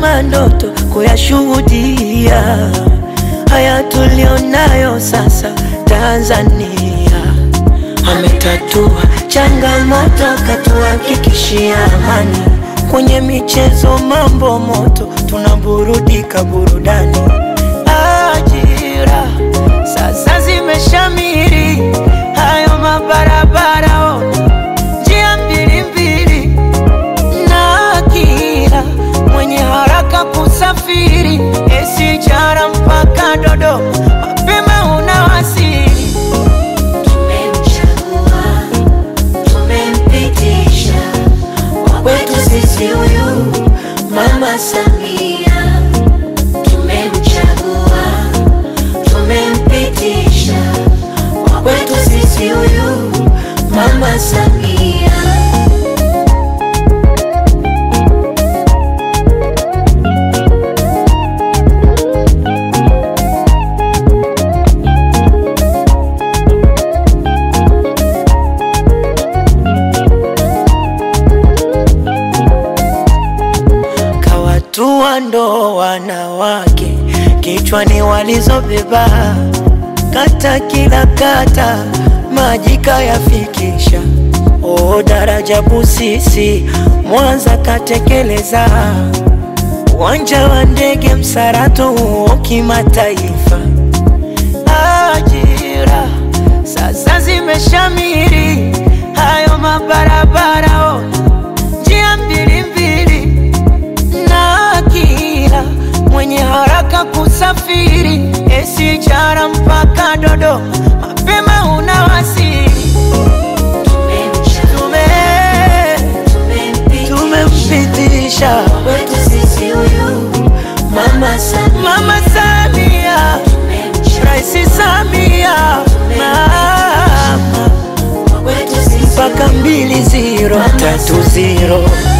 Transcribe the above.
kama ndoto kuyashuhudia haya tulionayo sasa Tanzania. Ametatua changamoto, katuhakikishia amani. Kwenye michezo mambo moto, tunaburudika burudani. Ajira sasa zimeshamiri, hayo mabarabara njia mbili mbili, na kila mwenye haraka kusafiri SGR mpaka Dodoma mapema unawasili. Tumemchagua, tumempitisha, kwetu sisi huyu Mama Samia. Tumemchagua, tumempitisha, kwetu sisi huyu Mama Samia. Kawatua ndo wanawake kichwani walizobeba, kata kila kata maji kayafikisha. Daraja Busisi Mwanza katekeleza, uwanja wa ndege Msarato huo kimataifa. Ajira sasa zimeshamiri, hayo mabarabara njia mbili mbili, na kila mwenye haraka kusafiri SGR mpaka Dodoma mapema unawasili. Tumempitisha, kwetu sisi huyu Mama Samia. Mama Samia, Rais Samia, mama kwetu sisi mpaka 2030.